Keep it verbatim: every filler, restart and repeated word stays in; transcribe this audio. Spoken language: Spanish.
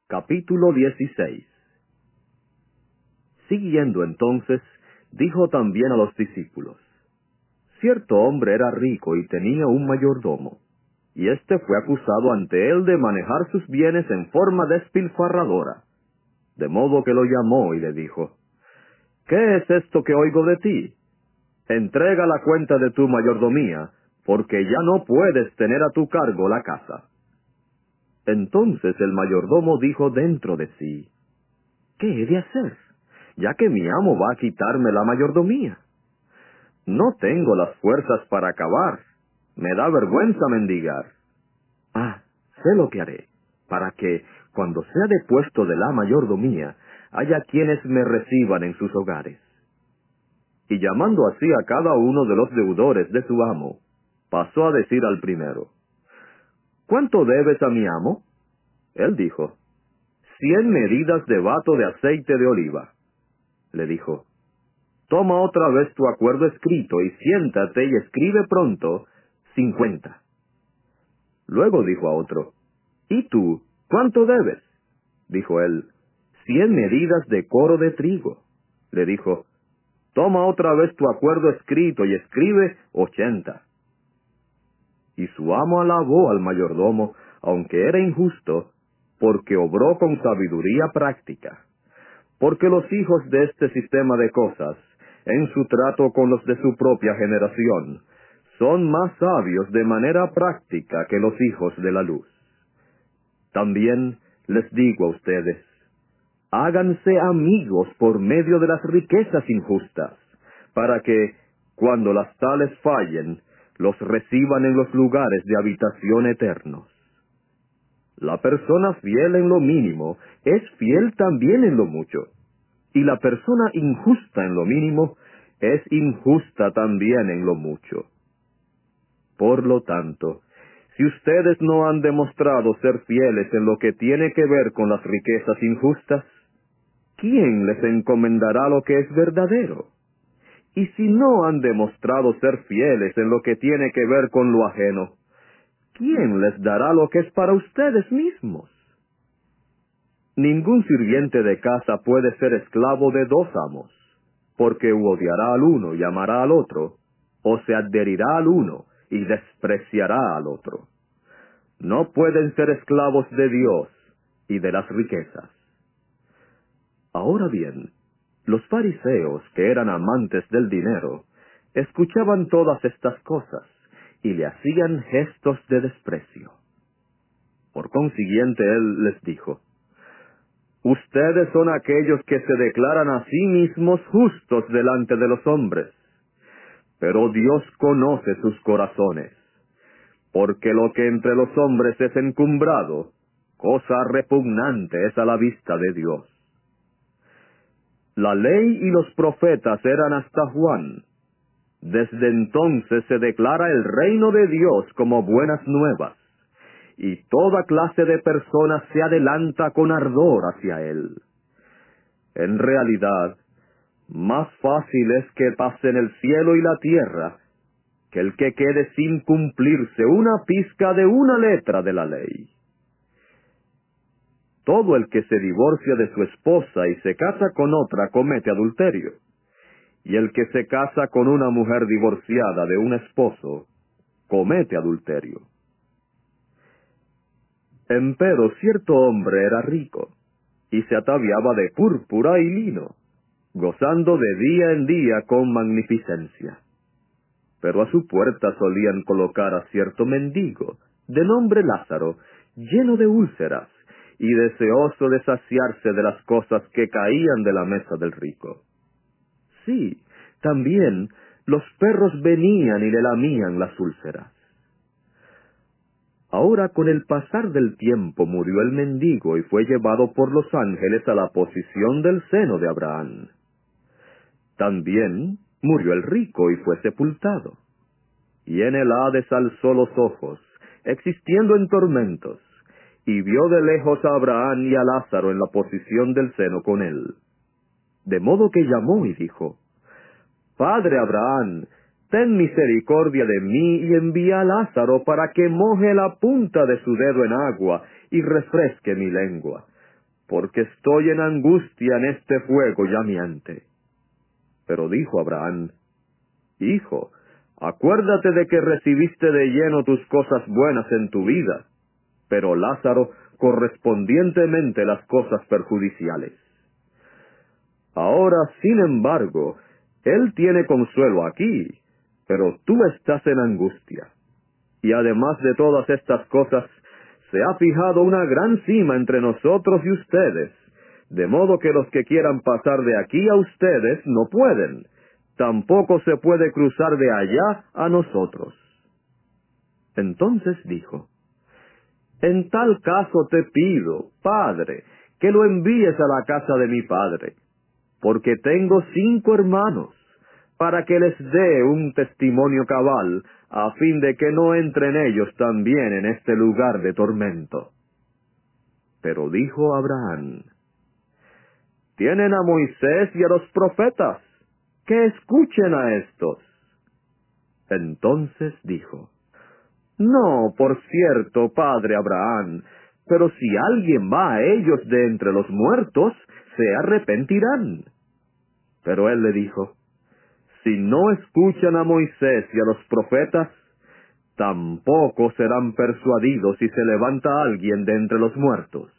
Capítulo dieciséis. Siguiendo entonces, dijo también a los discípulos: Cierto hombre era rico y tenía un mayordomo, y éste fue acusado ante él de manejar sus bienes en forma despilfarradora. De modo que lo llamó y le dijo: ¿Qué es esto que oigo de ti? Entrega la cuenta de tu mayordomía, porque ya no puedes tener a tu cargo la casa. Entonces el mayordomo dijo dentro de sí: ¿Qué he de hacer, ya que mi amo va a quitarme la mayordomía? No tengo las fuerzas para acabar. Me da vergüenza mendigar. Ah, sé lo que haré, para que, cuando sea depuesto de la mayordomía, haya quienes me reciban en sus hogares. Y llamando así a cada uno de los deudores de su amo, pasó a decir al primero: ¿Cuánto debes a mi amo? Él dijo: Cien medidas de bato de aceite de oliva. Le dijo: Toma otra vez tu acuerdo escrito y siéntate y escribe pronto cincuenta. Luego dijo a otro: ¿Y tú, cuánto debes? Dijo él: Cien medidas de coro de trigo. Le dijo: Toma otra vez tu acuerdo escrito y escribe ochenta. Y su amo alabó al mayordomo, aunque era injusto, porque obró con sabiduría práctica. Porque los hijos de este sistema de cosas, en su trato con los de su propia generación, son más sabios de manera práctica que los hijos de la luz. También les digo a ustedes: háganse amigos por medio de las riquezas injustas, para que, cuando las tales fallen, los reciban en los lugares de habitación eternos. La persona fiel en lo mínimo es fiel también en lo mucho, y la persona injusta en lo mínimo es injusta también en lo mucho. Por lo tanto, si ustedes no han demostrado ser fieles en lo que tiene que ver con las riquezas injustas, ¿quién les encomendará lo que es verdadero? Y si no han demostrado ser fieles en lo que tiene que ver con lo ajeno, ¿quién les dará lo que es para ustedes mismos? Ningún sirviente de casa puede ser esclavo de dos amos, porque u odiará al uno y amará al otro, o se adherirá al uno y despreciará al otro. No pueden ser esclavos de Dios y de las riquezas. Ahora bien, los fariseos, que eran amantes del dinero, escuchaban todas estas cosas y le hacían gestos de desprecio. Por consiguiente él les dijo: Ustedes son aquellos que se declaran a sí mismos justos delante de los hombres, pero Dios conoce sus corazones, porque lo que entre los hombres es encumbrado, cosa repugnante es a la vista de Dios. La ley y los profetas eran hasta Juan. Desde entonces se declara el reino de Dios como buenas nuevas, y toda clase de personas se adelanta con ardor hacia él. En realidad, más fácil es que pasen el cielo y la tierra, que el que quede sin cumplirse una pizca de una letra de la ley. Todo el que se divorcia de su esposa y se casa con otra comete adulterio, y el que se casa con una mujer divorciada de un esposo comete adulterio. Empero cierto hombre era rico, y se ataviaba de púrpura y lino, gozando de día en día con magnificencia. Pero a su puerta solían colocar a cierto mendigo, de nombre Lázaro, lleno de úlceras, y deseoso de saciarse de las cosas que caían de la mesa del rico. Sí, también los perros venían y le lamían las úlceras. Ahora, con el pasar del tiempo, murió el mendigo y fue llevado por los ángeles a la posición del seno de Abraham. También murió el rico y fue sepultado. Y en el Hades alzó los ojos, existiendo en tormentos, y vio de lejos a Abraham y a Lázaro en la posición del seno con él. De modo que llamó y dijo: Padre Abraham, ten misericordia de mí y envía a Lázaro para que moje la punta de su dedo en agua y refresque mi lengua, porque estoy en angustia en este fuego llameante. Pero dijo Abraham: Hijo, acuérdate de que recibiste de lleno tus cosas buenas en tu vida, pero Lázaro correspondientemente las cosas perjudiciales. Ahora, sin embargo, él tiene consuelo aquí, pero tú estás en angustia. Y además de todas estas cosas, se ha fijado una gran cima entre nosotros y ustedes, de modo que los que quieran pasar de aquí a ustedes no pueden, tampoco se puede cruzar de allá a nosotros. Entonces dijo: En tal caso te pido, Padre, que lo envíes a la casa de mi padre, porque tengo cinco hermanos, para que les dé un testimonio cabal, a fin de que no entren ellos también en este lugar de tormento. Pero dijo Abraham: Tienen a Moisés y a los profetas, que escuchen a estos. Entonces dijo: No, por cierto, padre Abraham, pero si alguien va a ellos de entre los muertos, se arrepentirán. Pero él le dijo: Si no escuchan a Moisés y a los profetas, tampoco serán persuadidos si se levanta alguien de entre los muertos.